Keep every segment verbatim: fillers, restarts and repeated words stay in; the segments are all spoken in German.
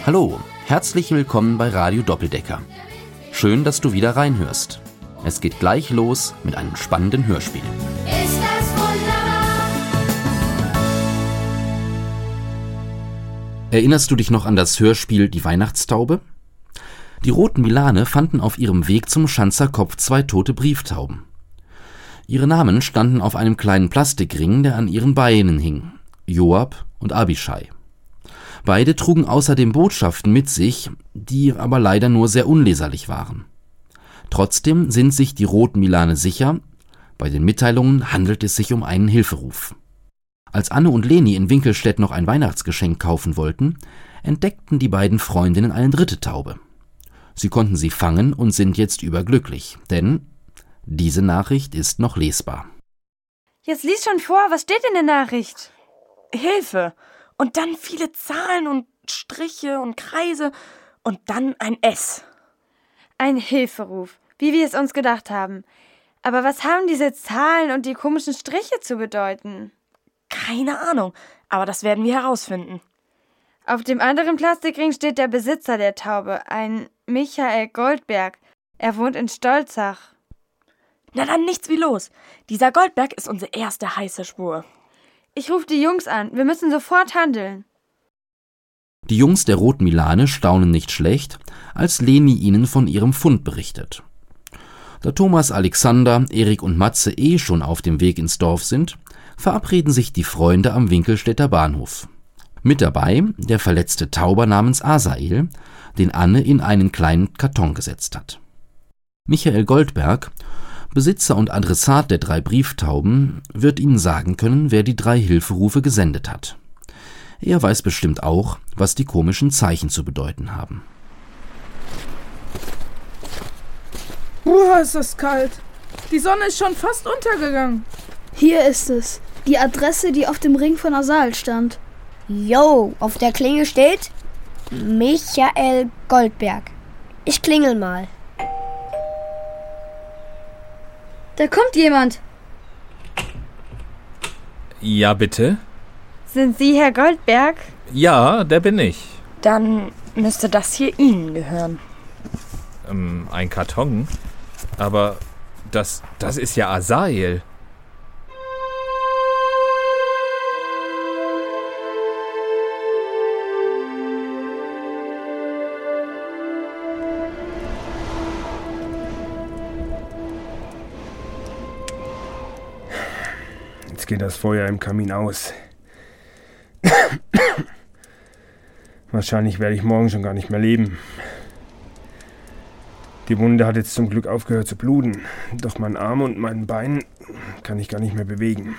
Hallo, herzlich willkommen bei Radio Doppeldecker. Schön, dass du wieder reinhörst. Es geht gleich los mit einem spannenden Hörspiel. Ist das wunderbar? Erinnerst du dich noch an das Hörspiel Die Weihnachtstaube? Die roten Milane fanden auf ihrem Weg zum Schanzerkopf zwei tote Brieftauben. Ihre Namen standen auf einem kleinen Plastikring, der an ihren Beinen hing: Joab und Abischai. Beide trugen außerdem Botschaften mit sich, die aber leider nur sehr unleserlich waren. Trotzdem sind sich die roten Milane sicher, bei den Mitteilungen handelt es sich um einen Hilferuf. Als Anne und Leni in Winkelstedt noch ein Weihnachtsgeschenk kaufen wollten, entdeckten die beiden Freundinnen eine dritte Taube. Sie konnten sie fangen und sind jetzt überglücklich, denn diese Nachricht ist noch lesbar. Jetzt lies schon vor, was steht in der Nachricht? Hilfe! Und dann viele Zahlen und Striche und Kreise und dann ein S. Ein Hilferuf, wie wir es uns gedacht haben. Aber was haben diese Zahlen und die komischen Striche zu bedeuten? Keine Ahnung, aber das werden wir herausfinden. Auf dem anderen Plastikring steht der Besitzer der Taube, ein Michael Goldberg. Er wohnt in Stolzach. Na dann nichts wie los. Dieser Goldberg ist unsere erste heiße Spur. Ich rufe die Jungs an. Wir müssen sofort handeln. Die Jungs der roten Milane staunen nicht schlecht, als Leni ihnen von ihrem Fund berichtet. Da Thomas, Alexander, Erik und Matze eh schon auf dem Weg ins Dorf sind, verabreden sich die Freunde am Winkelstädter Bahnhof. Mit dabei der verletzte Tauber namens Asael, den Anne in einen kleinen Karton gesetzt hat. Michael Goldberg, Besitzer und Adressat der drei Brieftauben, wird ihnen sagen können, wer die drei Hilferufe gesendet hat. Er weiß bestimmt auch, was die komischen Zeichen zu bedeuten haben. Uah, ist das kalt. Die Sonne ist schon fast untergegangen. Hier ist es. Die Adresse, die auf dem Ring von Asael stand. Jo, auf der Klingel steht Michael Goldberg. Ich klingel mal. Da kommt jemand. Ja, bitte? Sind Sie Herr Goldberg? Ja, der bin ich. Dann müsste das hier Ihnen gehören. Ähm, ein Karton? Aber das, das ist ja Asael. Jetzt geht das Feuer im Kamin aus. Wahrscheinlich werde ich morgen schon gar nicht mehr leben. Die Wunde hat jetzt zum Glück aufgehört zu bluten, doch mein Arm und mein Bein kann ich gar nicht mehr bewegen.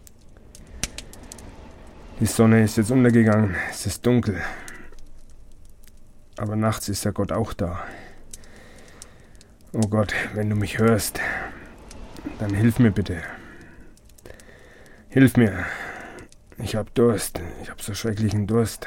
Die Sonne ist jetzt untergegangen, es ist dunkel. Aber nachts ist der Gott auch da. Oh Gott, wenn du mich hörst, dann hilf mir bitte. Hilf mir. Ich hab Durst. Ich hab so schrecklichen Durst.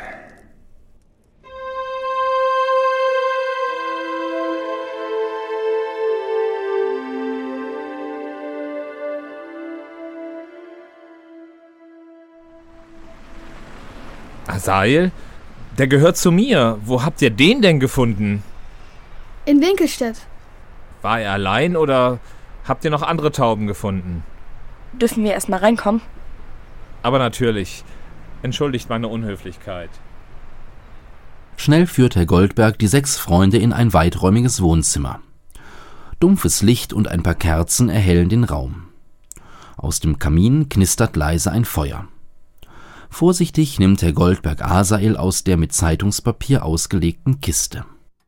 Asael? Der gehört zu mir. Wo habt ihr den denn gefunden? In Winkelstedt. War er allein oder habt ihr noch andere Tauben gefunden? Dürfen wir erstmal reinkommen? Aber natürlich. Entschuldigt meine Unhöflichkeit. Schnell führt Herr Goldberg die sechs Freunde in ein weiträumiges Wohnzimmer. Dumpfes Licht und ein paar Kerzen erhellen den Raum. Aus dem Kamin knistert leise ein Feuer. Vorsichtig nimmt Herr Goldberg Asael aus der mit Zeitungspapier ausgelegten Kiste.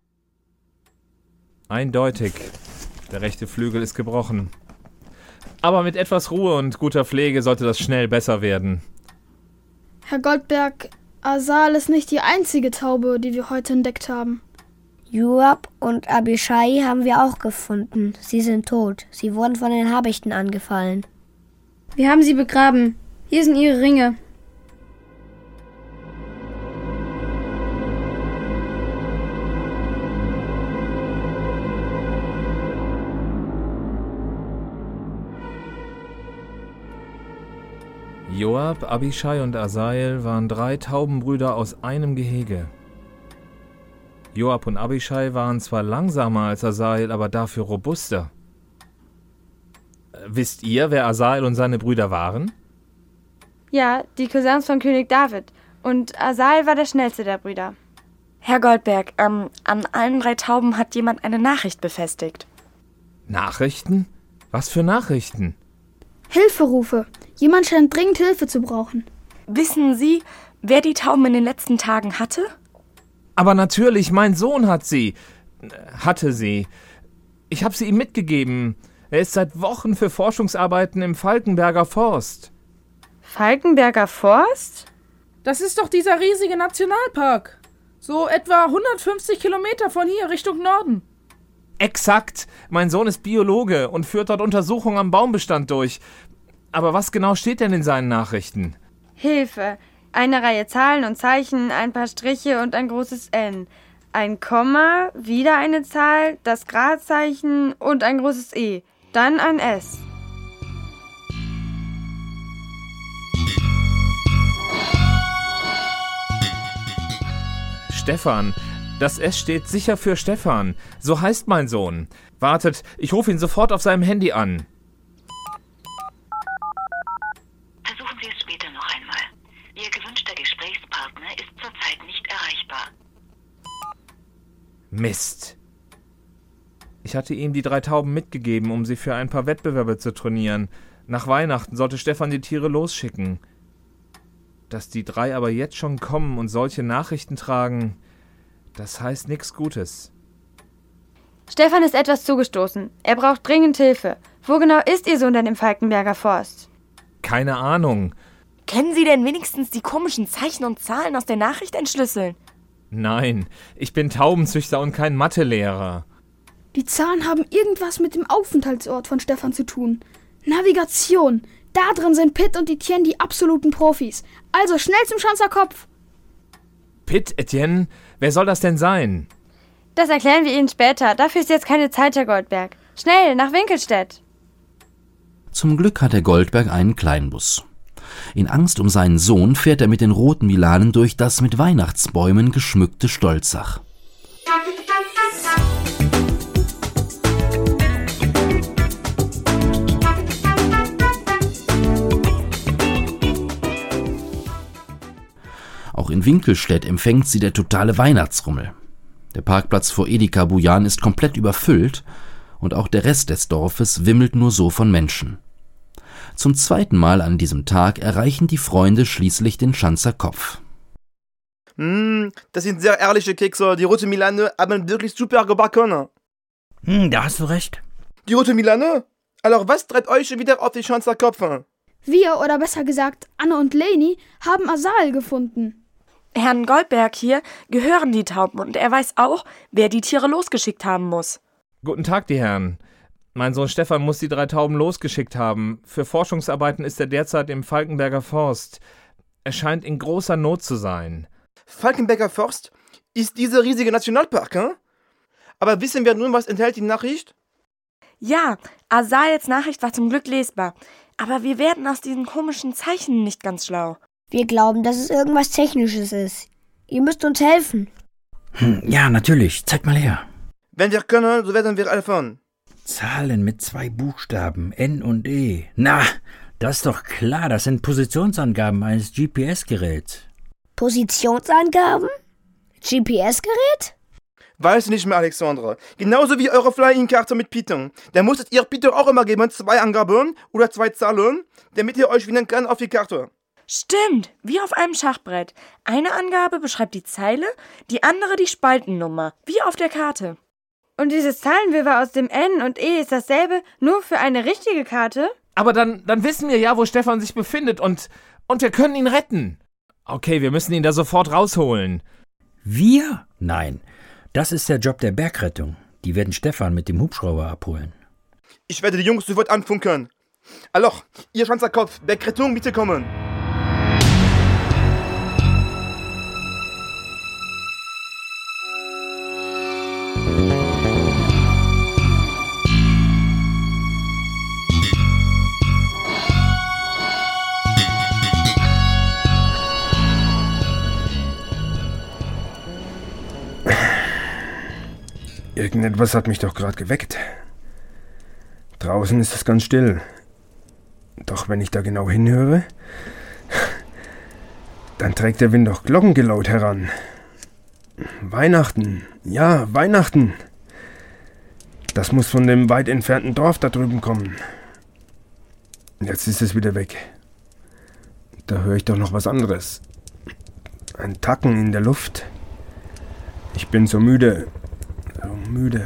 Eindeutig. Der rechte Flügel ist gebrochen. Aber mit etwas Ruhe und guter Pflege sollte das schnell besser werden. Herr Goldberg, Asael ist nicht die einzige Taube, die wir heute entdeckt haben. Joab und Abischai haben wir auch gefunden. Sie sind tot. Sie wurden von den Habichten angefallen. Wir haben sie begraben. Hier sind ihre Ringe. Joab, Abischai und Asael waren drei Taubenbrüder aus einem Gehege. Joab und Abischai waren zwar langsamer als Asael, aber dafür robuster. Äh, wisst ihr, wer Asael und seine Brüder waren? Ja, die Cousins von König David. Und Asael war der schnellste der Brüder. Herr Goldberg, ähm, an allen drei Tauben hat jemand eine Nachricht befestigt. Nachrichten? Was für Nachrichten? Hilferufe. Jemand scheint dringend Hilfe zu brauchen. Wissen Sie, wer die Tauben in den letzten Tagen hatte? Aber natürlich, mein Sohn hat sie. Hatte sie. Ich habe sie ihm mitgegeben. Er ist seit Wochen für Forschungsarbeiten im Falkenberger Forst. Falkenberger Forst? Das ist doch dieser riesige Nationalpark. So etwa hundertfünfzig Kilometer von hier Richtung Norden. Exakt. Mein Sohn ist Biologe und führt dort Untersuchungen am Baumbestand durch. Aber was genau steht denn in seinen Nachrichten? Hilfe. Eine Reihe Zahlen und Zeichen, ein paar Striche und ein großes N. Ein Komma, wieder eine Zahl, das Gradzeichen und ein großes E. Dann ein S. Stefan. Das S steht sicher für Stefan. So heißt mein Sohn. Wartet, ich rufe ihn sofort auf seinem Handy an. Versuchen Sie es später noch einmal. Ihr gewünschter Gesprächspartner ist zurzeit nicht erreichbar. Mist. Ich hatte ihm die drei Tauben mitgegeben, um sie für ein paar Wettbewerbe zu trainieren. Nach Weihnachten sollte Stefan die Tiere losschicken. Dass die drei aber jetzt schon kommen und solche Nachrichten tragen, das heißt nichts Gutes. Stefan ist etwas zugestoßen. Er braucht dringend Hilfe. Wo genau ist Ihr Sohn denn im Falkenberger Forst? Keine Ahnung. Können Sie denn wenigstens die komischen Zeichen und Zahlen aus der Nachricht entschlüsseln? Nein, ich bin Taubenzüchter und kein Mathelehrer. Die Zahlen haben irgendwas mit dem Aufenthaltsort von Stefan zu tun. Navigation. Da drin sind Pitt und Etienne die absoluten Profis. Also schnell zum Schanzer Kopf. Pitt, Etienne? Wer soll das denn sein? Das erklären wir Ihnen später. Dafür ist jetzt keine Zeit, Herr Goldberg. Schnell, nach Winkelstedt. Zum Glück hat der Goldberg einen Kleinbus. In Angst um seinen Sohn fährt er mit den roten Milanen durch das mit Weihnachtsbäumen geschmückte Stolzach. Auch in Winkelstedt empfängt sie der totale Weihnachtsrummel. Der Parkplatz vor Edeka Bujan ist komplett überfüllt und auch der Rest des Dorfes wimmelt nur so von Menschen. Zum zweiten Mal an diesem Tag erreichen die Freunde schließlich den Schanzer Kopf. Mm, das sind sehr ehrliche Kekse. Die rote Milane haben wirklich super gebacken. Hm, da hast du recht. Die rote Milane? Alors was treibt euch wieder auf die Schanzer Kopf? Wir, oder besser gesagt Anne und Leni, haben Asael gefunden. Herrn Goldberg hier gehören die Tauben und er weiß auch, wer die Tiere losgeschickt haben muss. Guten Tag, die Herren. Mein Sohn Stefan muss die drei Tauben losgeschickt haben. Für Forschungsarbeiten ist er derzeit im Falkenberger Forst. Er scheint in großer Not zu sein. Falkenberger Forst ist dieser riesige Nationalpark, hm? Aber wissen wir nun, was enthält die Nachricht? Ja, Asaels Nachricht war zum Glück lesbar. Aber wir werden aus diesen komischen Zeichen nicht ganz schlau. Wir glauben, dass es irgendwas Technisches ist. Ihr müsst uns helfen. Hm, ja, natürlich. Zeig mal her. Wenn wir können, so werden wir helfen. Zahlen mit zwei Buchstaben, N und E. Na, das ist doch klar. Das sind Positionsangaben eines G P S-Geräts. Positionsangaben? G P S-Gerät? Weiß nicht mehr, Alexandre. Genauso wie eure Flying-Karte mit Python. Da musstet ihr Python auch immer geben, zwei Angaben oder zwei Zahlen, damit ihr euch finden kann auf die Karte. Stimmt, wie auf einem Schachbrett. Eine Angabe beschreibt die Zeile, die andere die Spaltennummer, wie auf der Karte. Und dieses Zahlenwirrwarr aus dem N und E ist dasselbe, nur für eine richtige Karte? Aber dann, dann wissen wir ja, wo Stefan sich befindet und, und wir können ihn retten. Okay, wir müssen ihn da sofort rausholen. Wir? Nein, das ist der Job der Bergrettung. Die werden Stefan mit dem Hubschrauber abholen. Ich werde die Jungs sofort anfunken. Alors, ihr Schanzer Kopf, Bergrettung, bitte kommen. Irgendetwas hat mich doch gerade geweckt. Draußen ist es ganz still. Doch wenn ich da genau hinhöre, dann trägt der Wind doch Glockengeläut heran. Weihnachten, ja, Weihnachten. Das muss von dem weit entfernten Dorf da drüben kommen. Jetzt ist es wieder weg. Da höre ich doch noch was anderes. Ein Tacken in der Luft. Ich bin so müde, so müde.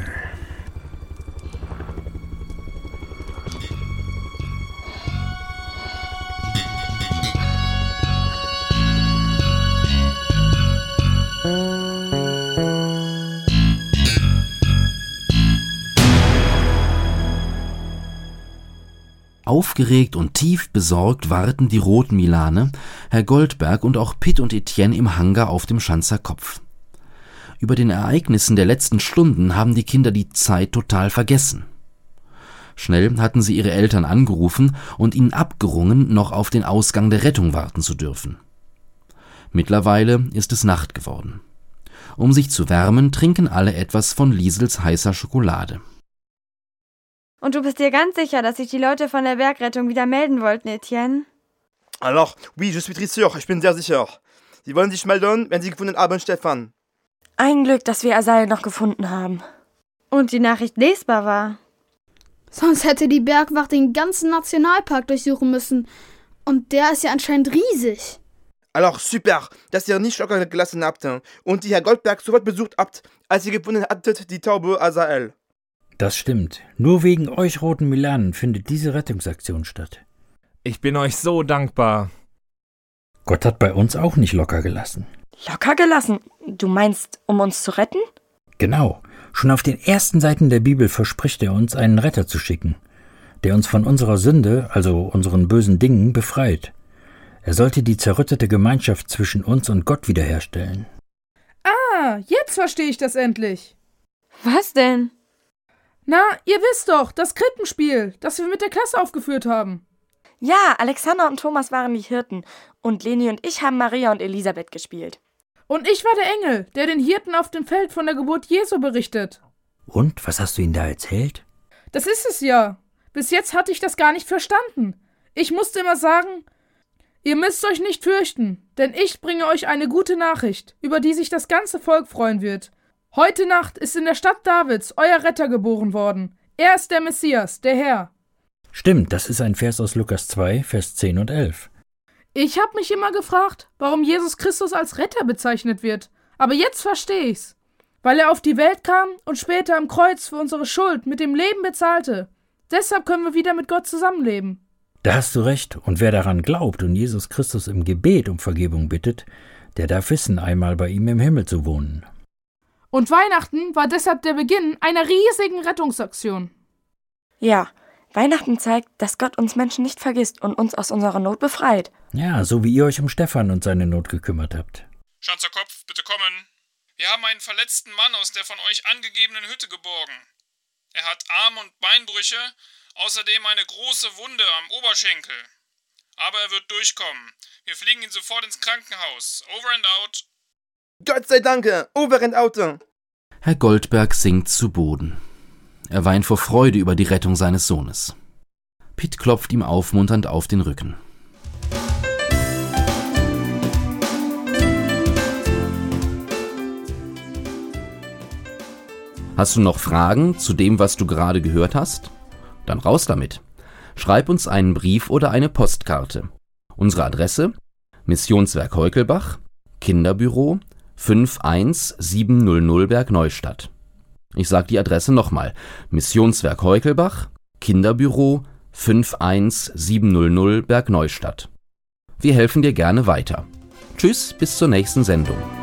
Aufgeregt und tief besorgt warten die roten Milane, Herr Goldberg und auch Pitt und Etienne im Hangar auf dem Schanzer Kopf. Über den Ereignissen der letzten Stunden haben die Kinder die Zeit total vergessen. Schnell hatten sie ihre Eltern angerufen und ihnen abgerungen, noch auf den Ausgang der Rettung warten zu dürfen. Mittlerweile ist es Nacht geworden. Um sich zu wärmen, trinken alle etwas von Liesels heißer Schokolade. Und du bist dir ganz sicher, dass sich die Leute von der Bergrettung wieder melden wollten, Etienne? Alors, oui, je suis très sûr, ich bin sehr sicher. Sie wollen sich melden, wenn sie gefunden haben, Stefan. Ein Glück, dass wir Asal noch gefunden haben. Und die Nachricht lesbar war. Sonst hätte die Bergwacht den ganzen Nationalpark durchsuchen müssen. Und der ist ja anscheinend riesig. Alors, super, dass ihr nicht locker gelassen habt und die Herr Goldberg sofort besucht habt, als ihr gefunden hattet die Taube Asael. Das stimmt. Nur wegen euch roten Milanen findet diese Rettungsaktion statt. Ich bin euch so dankbar. Gott hat bei uns auch nicht locker gelassen. Locker gelassen? Du meinst, um uns zu retten? Genau. Schon auf den ersten Seiten der Bibel verspricht er uns, einen Retter zu schicken, der uns von unserer Sünde, also unseren bösen Dingen, befreit. Er sollte die zerrüttete Gemeinschaft zwischen uns und Gott wiederherstellen. Ah, jetzt verstehe ich das endlich. Was denn? Na, ihr wisst doch, das Krippenspiel, das wir mit der Klasse aufgeführt haben. Ja, Alexander und Thomas waren die Hirten und Leni und ich haben Maria und Elisabeth gespielt. Und ich war der Engel, der den Hirten auf dem Feld von der Geburt Jesu berichtet. Und, was hast du ihnen da erzählt? Das ist es ja. Bis jetzt hatte ich das gar nicht verstanden. Ich musste immer sagen, ihr müsst euch nicht fürchten, denn ich bringe euch eine gute Nachricht, über die sich das ganze Volk freuen wird. Heute Nacht ist in der Stadt Davids euer Retter geboren worden. Er ist der Messias, der Herr. Stimmt, das ist ein Vers aus Lukas zwei, Vers zehn und elf. Ich habe mich immer gefragt, warum Jesus Christus als Retter bezeichnet wird. Aber jetzt verstehe ich's. Weil er auf die Welt kam und später am Kreuz für unsere Schuld mit dem Leben bezahlte. Deshalb können wir wieder mit Gott zusammenleben. Da hast du recht. Und wer daran glaubt und Jesus Christus im Gebet um Vergebung bittet, der darf wissen, einmal bei ihm im Himmel zu wohnen. Und Weihnachten war deshalb der Beginn einer riesigen Rettungsaktion. Ja, Weihnachten zeigt, dass Gott uns Menschen nicht vergisst und uns aus unserer Not befreit. Ja, so wie ihr euch um Stefan und seine Not gekümmert habt. Schanzer Kopf, bitte kommen. Wir haben einen verletzten Mann aus der von euch angegebenen Hütte geborgen. Er hat Arm- und Beinbrüche, außerdem eine große Wunde am Oberschenkel. Aber er wird durchkommen. Wir fliegen ihn sofort ins Krankenhaus. Over and out. Gott sei Dank, over and out. Herr Goldberg sinkt zu Boden. Er weint vor Freude über die Rettung seines Sohnes. Pitt klopft ihm aufmunternd auf den Rücken. Hast du noch Fragen zu dem, was du gerade gehört hast? Dann raus damit. Schreib uns einen Brief oder eine Postkarte. Unsere Adresse: Missionswerk Heukelbach, Kinderbüro fünf eins sieben null null Bergneustadt. Ich sage die Adresse nochmal. Missionswerk Heukelbach, Kinderbüro fünf eins sieben null null Bergneustadt. Wir helfen dir gerne weiter. Tschüss, bis zur nächsten Sendung.